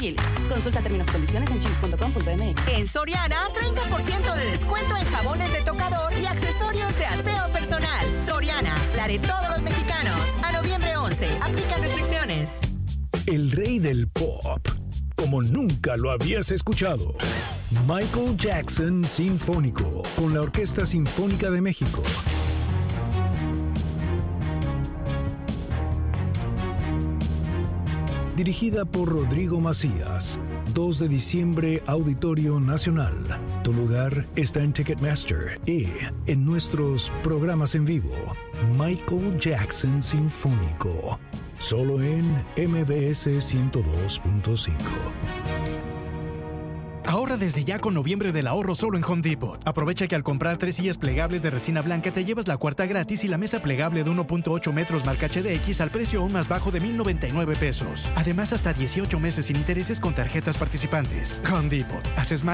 Chili's. Consulta términos y condiciones en chili's.com.mx. En Soriana, 30% de descuento en jabones de tocador y accesorios de aseo personal. Soriana, la de todos los mexicanos. A noviembre 11, aplican restricciones. El rey del pop, como nunca lo habías escuchado. Michael Jackson Sinfónico, con la Orquesta Sinfónica de México. Dirigida por Rodrigo Macías. 2 de diciembre, Auditorio Nacional. Tu lugar está en Ticketmaster y en nuestros programas en vivo. Michael Jackson Sinfónico. Solo en MBS 102.5. Ahorra desde ya con noviembre del ahorro solo en Home Depot. Aprovecha que al comprar 3 sillas plegables de resina blanca te llevas la cuarta gratis y la mesa plegable de 1.8 metros marca HDX al precio aún más bajo de $1,099. Además, hasta 18 meses sin intereses con tarjetas participantes. Home Depot. Haces más